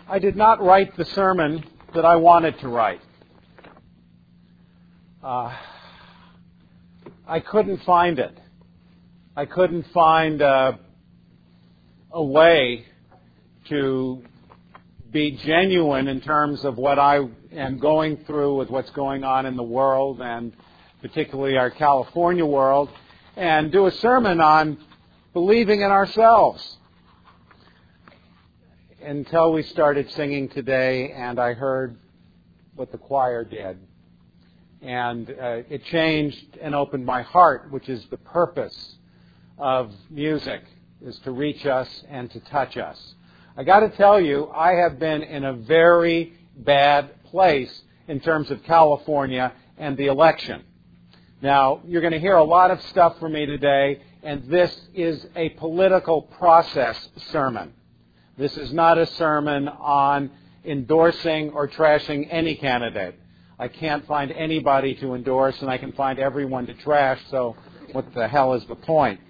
I did not write the sermon that I wanted to write. I couldn't find it. I couldn't find a way to be genuine in terms of what I am going through with what's going on in the world, and particularly our California world, and do a sermon on believing in ourselves. Until we started singing today, and I heard what the choir did. And it changed and opened my heart, which is the purpose of music, is to reach us and to touch us. I got to tell you, I have been in a very bad place in terms of California and the election. Now, you're going to hear a lot of stuff from me today, and this is a political process sermon. This is not a sermon on endorsing or trashing any candidate. I can't find anybody to endorse, and I can find everyone to trash, so what the hell is the point?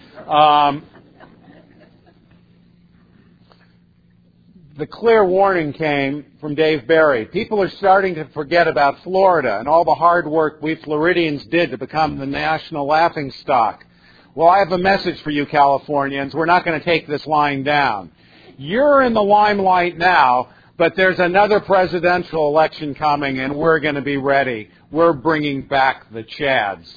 The clear warning came from Dave Barry. People are starting to forget about Florida and all the hard work we Floridians did to become the national laughingstock. Well, I have a message for you Californians. We're not going to take this lying down. You're in the limelight now, but there's another presidential election coming, and we're going to be ready. We're bringing back the Chads.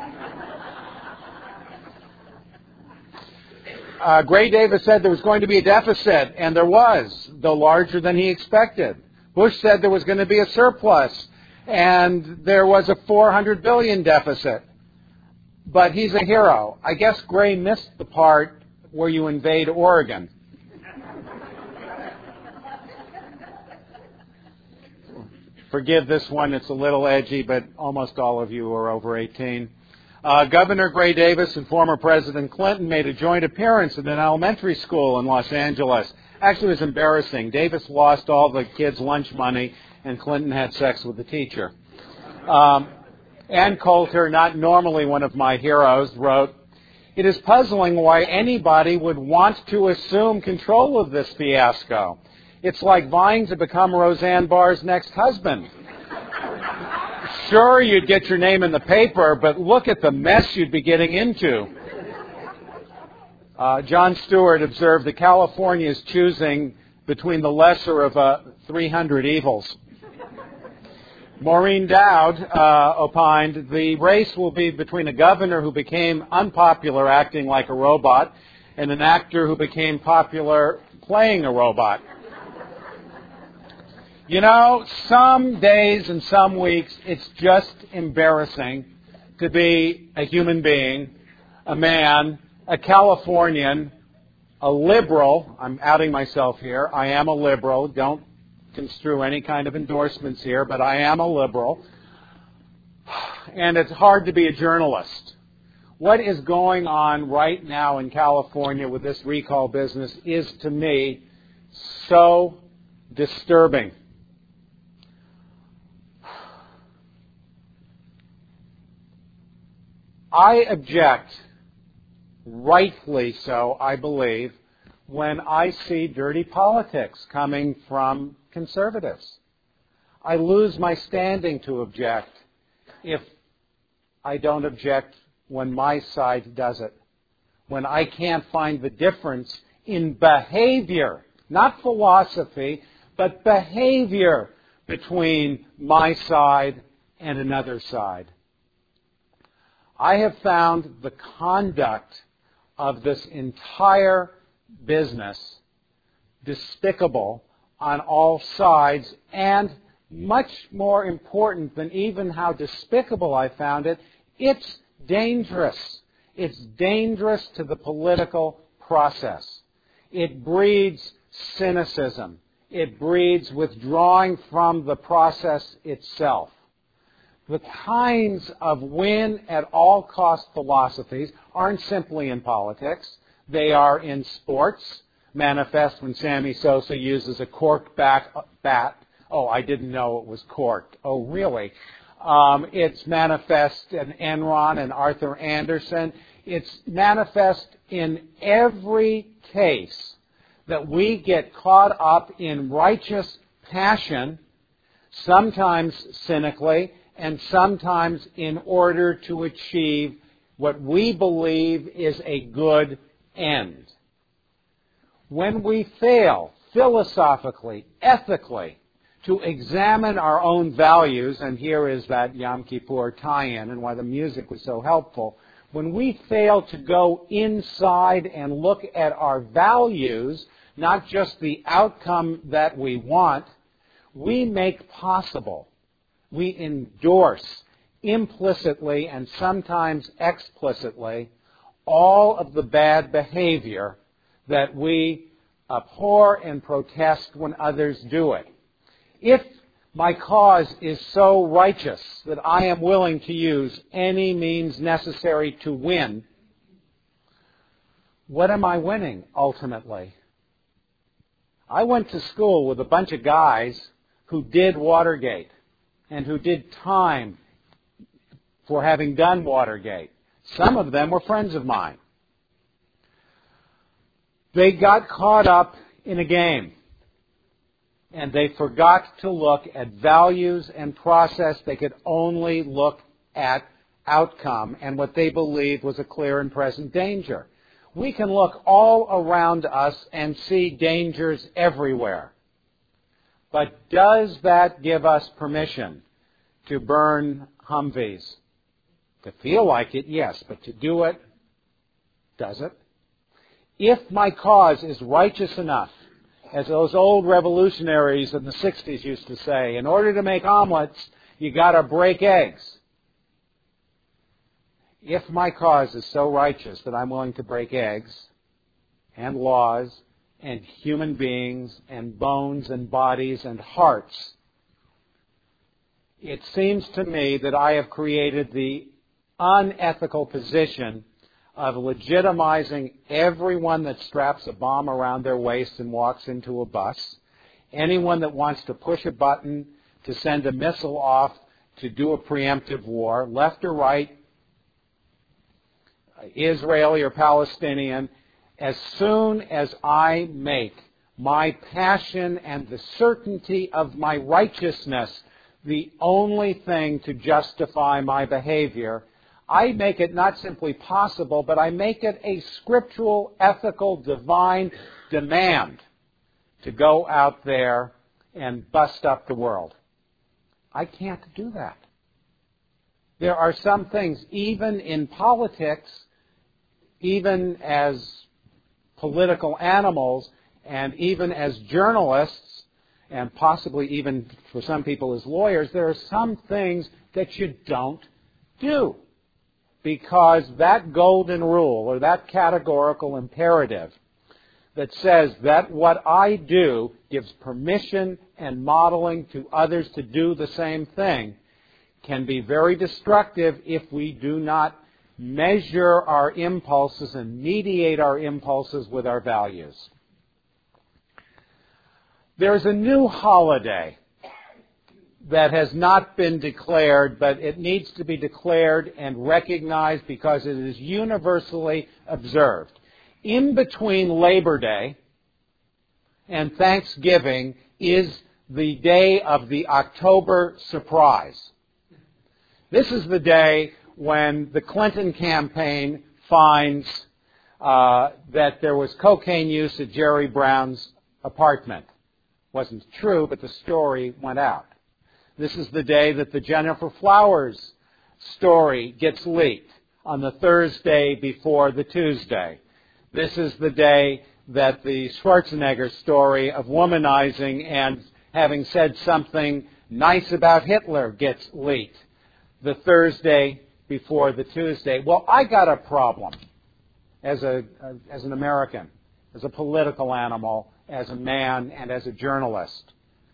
Gray Davis said there was going to be a deficit, and there was, though larger than he expected. Bush said there was going to be a surplus, and there was a $400 billion deficit. But he's a hero. I guess Gray missed the part where you invade Oregon. Forgive this one, it's a little edgy, but almost all of you are over 18. Governor Gray Davis and former President Clinton made a joint appearance at an elementary school in Los Angeles. Actually, it was embarrassing. Davis lost all the kids' lunch money, and Clinton had sex with the teacher. Ann Coulter, not normally one of my heroes, wrote, "It is puzzling why anybody would want to assume control of this fiasco. It's like vying to become Roseanne Barr's next husband. Sure, you'd get your name in the paper, but look at the mess you'd be getting into." Jon Stewart observed that California is choosing between the lesser of 300 evils. Maureen Dowd opined the race will be between a governor who became unpopular acting like a robot and an actor who became popular playing a robot. You know, some days and some weeks, it's just embarrassing to be a human being, a man, a Californian, a liberal. I'm outing myself here. I am a liberal. Don't construe any kind of endorsements here, but I am a liberal. And it's hard to be a journalist. What is going on right now in California with this recall business is, to me, so disturbing. I object, rightfully so, I believe, when I see dirty politics coming from conservatives. I lose my standing to object if I don't object when my side does it. When I can't find the difference in behavior, not philosophy, but behavior between my side and another side. I have found the conduct of this entire business despicable on all sides, and much more important than even how despicable I found it, it's dangerous. It's dangerous to the political process. It breeds cynicism. It breeds withdrawing from the process itself. The kinds of win-at-all-cost philosophies aren't simply in politics. They are in sports, manifest when Sammy Sosa uses a cork bat. Oh, I didn't know it was corked. Oh, really? It's manifest in Enron and Arthur Andersen. It's manifest in every case that we get caught up in righteous passion, sometimes cynically, and sometimes in order to achieve what we believe is a good end. When we fail philosophically, ethically, to examine our own values, and here is that Yom Kippur tie-in and why the music was so helpful, when we fail to go inside and look at our values, not just the outcome that we want, we make possible, we endorse implicitly and sometimes explicitly all of the bad behavior that we abhor and protest when others do it. If my cause is so righteous that I am willing to use any means necessary to win, what am I winning ultimately? I went to school with a bunch of guys who did Watergate and who did time for having done Watergate. Some of them were friends of mine. They got caught up in a game, and they forgot to look at values and process. They could only look at outcome and what they believed was a clear and present danger. We can look all around us and see dangers everywhere. But does that give us permission to burn Humvees? To feel like it, yes, but to do it, does it? If my cause is righteous enough, as those old revolutionaries in the 60s used to say, in order to make omelets, you got to break eggs. If my cause is so righteous that I'm willing to break eggs and laws and human beings and bones and bodies and hearts, it seems to me that I have created the unethical position of legitimizing everyone that straps a bomb around their waist and walks into a bus, anyone that wants to push a button to send a missile off to do a preemptive war, left or right, Israeli or Palestinian. As soon as I make my passion and the certainty of my righteousness the only thing to justify my behavior, I make it not simply possible, but I make it a scriptural, ethical, divine demand to go out there and bust up the world. I can't do that. There are some things, even in politics, even as political animals, and even as journalists, and possibly even for some people as lawyers, there are some things that you don't do. Because that golden rule, or that categorical imperative that says that what I do gives permission and modeling to others to do the same thing, can be very destructive if we do not measure our impulses and mediate our impulses with our values. There's a new holiday that has not been declared, but it needs to be declared and recognized because it is universally observed. In between Labor Day and Thanksgiving is the day of the October surprise. This is the day when the Clinton campaign finds that there was cocaine use at Jerry Brown's apartment. Wasn't true, but the story went out. This is the day that the Jennifer Flowers story gets leaked, on the Thursday before the Tuesday. This is the day that the Schwarzenegger story of womanizing and having said something nice about Hitler gets leaked, the Thursday before the Tuesday. Well, I got a problem as an American, as a political animal, as a man, and as a journalist.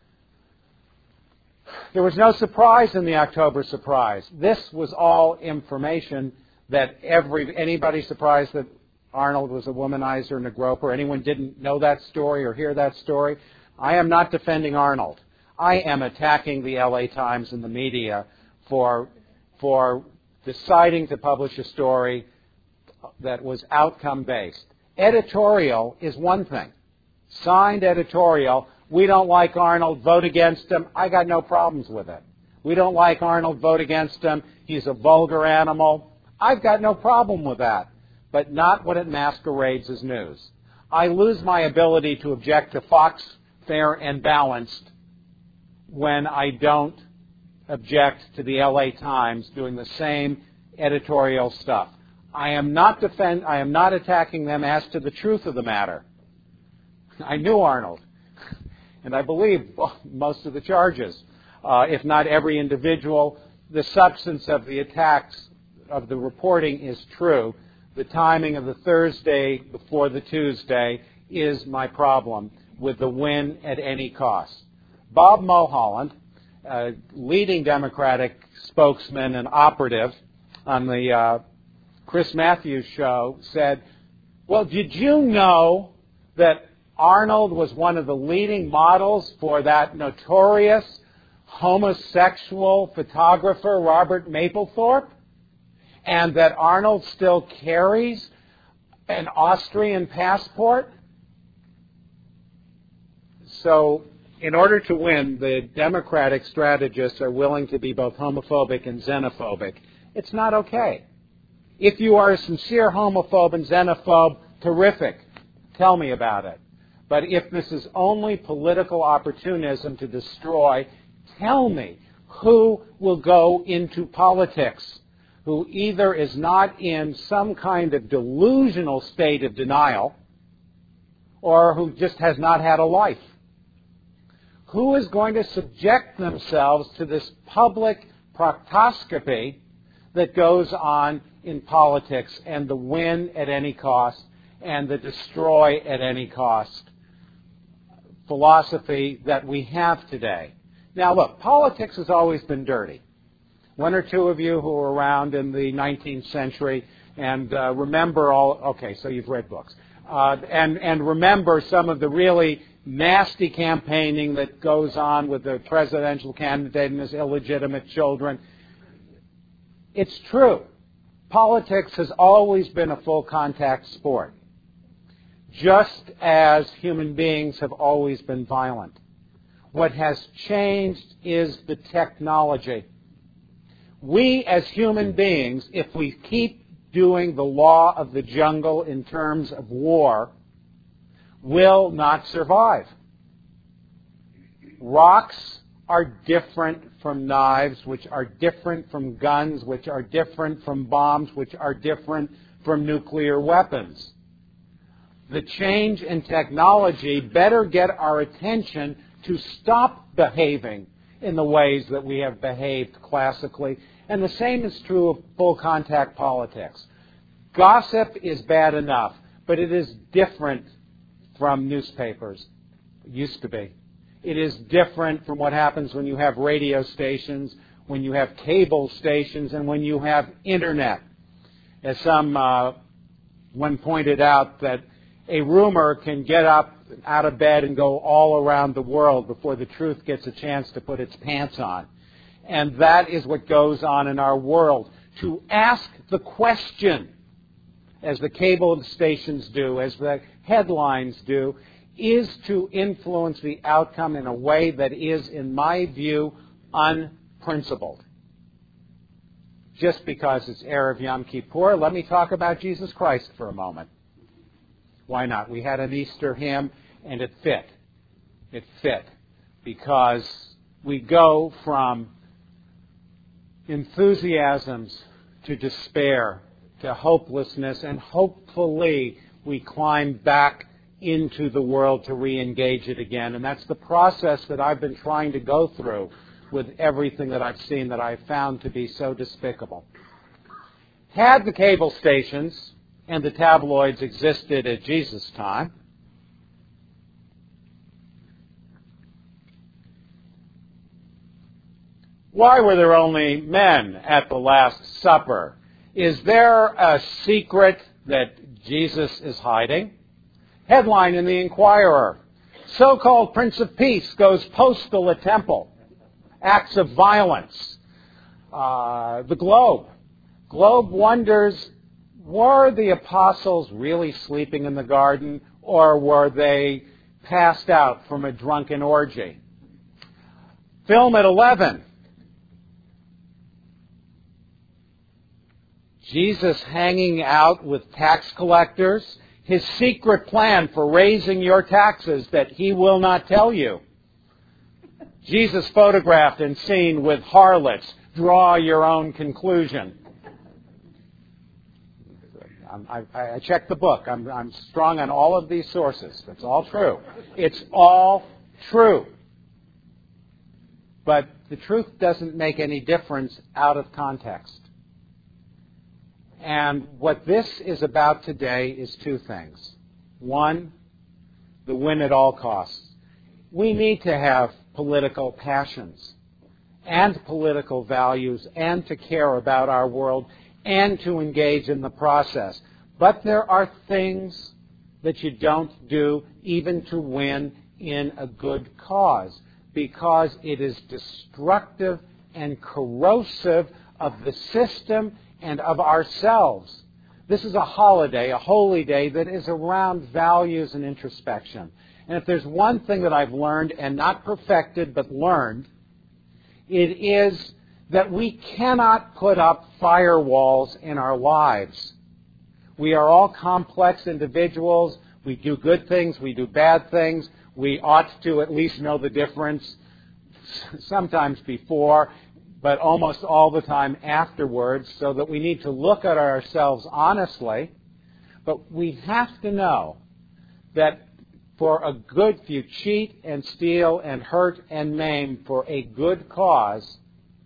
There was no surprise in the October surprise. This was all information that anybody surprised that Arnold was a womanizer and a groper, anyone didn't know that story or hear that story. I am not defending Arnold. I am attacking the LA Times and the media for deciding to publish a story that was outcome-based. Editorial is one thing. signed editorial, we don't like Arnold, vote against him. I got no problems with it. We don't like Arnold, vote against him. He's a vulgar animal. I've got no problem with that, but not when it masquerades as news. I lose my ability to object to Fox, Fair and Balanced when I don't object to the LA Times doing the same editorial stuff. I am not attacking them as to the truth of the matter. I knew Arnold, and I believe most of the charges, if not every individual. The substance of the attacks of the reporting is true. The timing of the Thursday before the Tuesday is my problem with the win at any cost. Bob Mulholland, leading Democratic spokesman and operative on the Chris Matthews show, said, well, did you know that Arnold was one of the leading models for that notorious homosexual photographer Robert Mapplethorpe? And that Arnold still carries an Austrian passport? So, in order to win, the Democratic strategists are willing to be both homophobic and xenophobic. It's not okay. If you are a sincere homophobe and xenophobe, terrific. Tell me about it. But if this is only political opportunism to destroy, tell me who will go into politics who either is not in some kind of delusional state of denial or who just has not had a life. Who is going to subject themselves to this public proctoscopy that goes on in politics and the win at any cost and the destroy at any cost philosophy that we have today? Now look, politics has always been dirty. One or two of you who were around in the 19th century and remember all, okay, so you've read books, and remember some of the really nasty campaigning that goes on with the presidential candidate and his illegitimate children. It's true. Politics has always been a full contact sport, just as human beings have always been violent. What has changed is the technology. We as human beings, if we keep doing the law of the jungle in terms of war, will not survive. Rocks are different from knives, which are different from guns, which are different from bombs, which are different from nuclear weapons. The change in technology better get our attention to stop behaving in the ways that we have behaved classically. And the same is true of full contact politics. Gossip is bad enough, but it is different from newspapers. It used to be. It is different from what happens when you have radio stations, when you have cable stations, and when you have internet. As one pointed out, that a rumor can get up out of bed and go all around the world before the truth gets a chance to put its pants on. And that is what goes on in our world. To ask the question, as the cable stations do, as the headlines do, is to influence the outcome in a way that is, in my view, unprincipled. Just because it's Erev Yom Kippur, let me talk about Jesus Christ for a moment. Why not? We had an Easter hymn, and it fit. It fit because we go from enthusiasms to despair, to hopelessness, and hopefully we climb back into the world to re-engage it again. And that's the process that I've been trying to go through with everything that I've seen that I've found to be so despicable. Had the cable stations and the tabloids existed at Jesus' time, why were there only men at the Last Supper? Is there a secret that Jesus is hiding? Headline in the Inquirer: so-called Prince of Peace goes postal at temple. Acts of violence. The Globe wonders, were the apostles really sleeping in the garden, or were they passed out from a drunken orgy. Film at 11. Jesus hanging out with tax collectors. His secret plan for raising your taxes that he will not tell you. Jesus photographed and seen with harlots. Draw your own conclusion. I checked the book. I'm strong on all of these sources. That's all true. It's all true. But the truth doesn't make any difference out of context. And what this is about today is two things. One, the win at all costs. We need to have political passions and political values and to care about our world and to engage in the process. But there are things that you don't do even to win in a good cause, because it is destructive and corrosive of the system and of ourselves. This is a holiday, a holy day that is around values and introspection. And if there's one thing that I've learned, and not perfected but learned, it is that we cannot put up firewalls in our lives. We are all complex individuals. We do good things, we do bad things. We ought to at least know the difference, sometimes before, but almost all the time afterwards, so that we need to look at ourselves honestly. But we have to know that if you cheat and steal and hurt and maim for a good cause,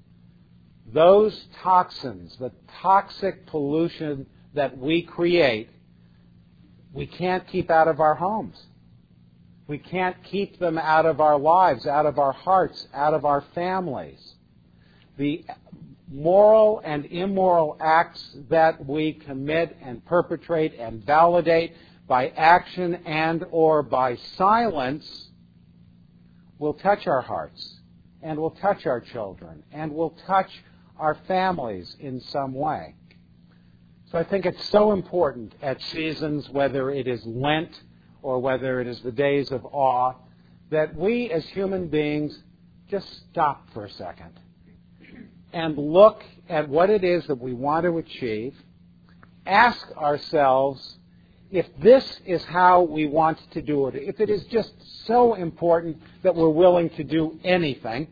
those toxins, the toxic pollution that we create, we can't keep out of our homes. We can't keep them out of our lives, out of our hearts, out of our families. The moral and immoral acts that we commit and perpetrate and validate by action and or by silence will touch our hearts and will touch our children and will touch our families in some way. So I think it's so important at seasons, whether it is Lent or whether it is the days of awe, that we as human beings just stop for a second and look at what it is that we want to achieve, ask ourselves if this is how we want to do it, if it is just so important that we're willing to do anything,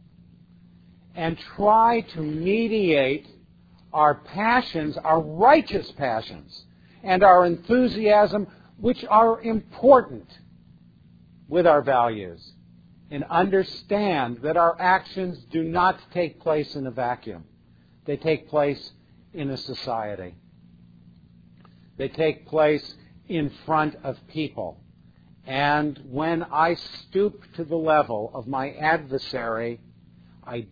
and try to mediate our passions, our righteous passions, and our enthusiasm, which are important, with our values, and understand that our actions do not take place in a vacuum. They take place in a society. They take place in front of people. And when I stoop to the level of my adversary, I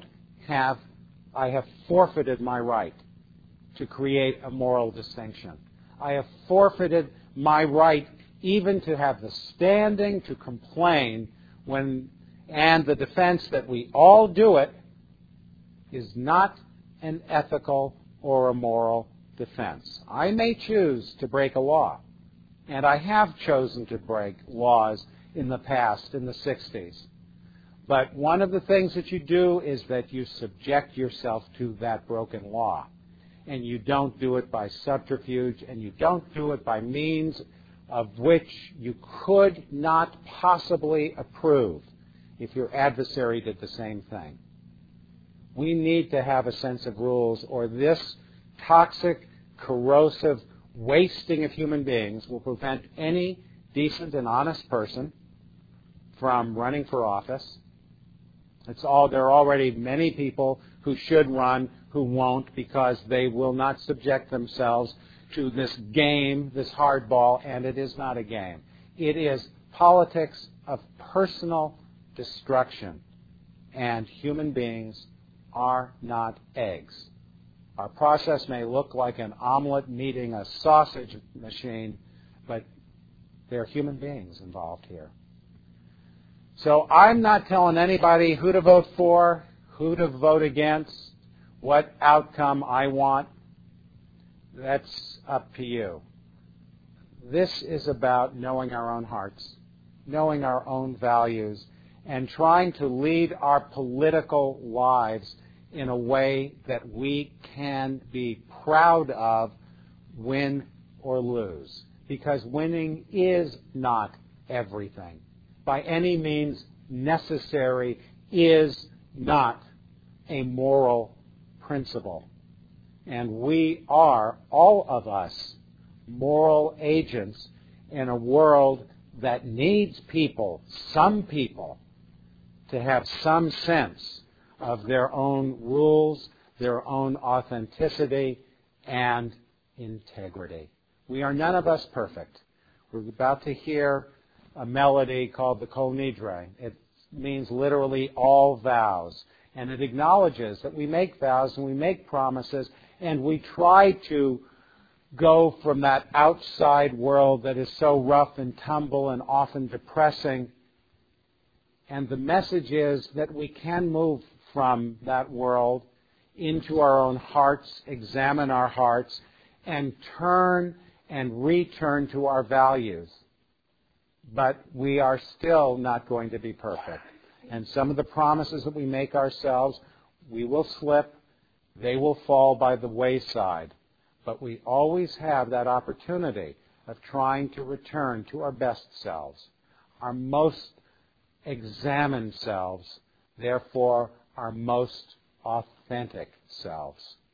have forfeited my right to create a moral distinction. I have forfeited my right even to have the standing to complain and the defense that we all do it is not an ethical or a moral defense. I may choose to break a law, and I have chosen to break laws in the past, in the 60s. But one of the things that you do is that you subject yourself to that broken law. And you don't do it by subterfuge, and you don't do it by means of which you could not possibly approve if your adversary did the same thing. We need to have a sense of rules, or this toxic, corrosive wasting of human beings will prevent any decent and honest person from running for office. There are already many people who should run who won't, because they will not subject themselves to this game, this hardball, and it is not a game. It is politics of personal destruction, and human beings are not eggs. Our process may look like an omelet meeting a sausage machine, but there are human beings involved here. So I'm not telling anybody who to vote for, who to vote against, what outcome I want. That's up to you. This is about knowing our own hearts knowing our own values, and trying to lead our political lives in a way that we can be proud of, win or lose. Because winning is not everything. By any means necessary is not a moral principle. And we are, all of us, moral agents in a world that needs people, some people, to have some sense of their own rules, their own authenticity, and integrity. We are none of us perfect. We're about to hear a melody called the Kol Nidre. It means literally all vows. And it acknowledges that we make vows and we make promises, and we try to go from that outside world that is so rough and tumble and often depressing. And the message is that we can move from that world into our own hearts, examine our hearts, and turn and return to our values. But we are still not going to be perfect. And some of the promises that we make ourselves, we will slip, they will fall by the wayside. But we always have that opportunity of trying to return to our best selves, our most examined selves, therefore our most authentic selves.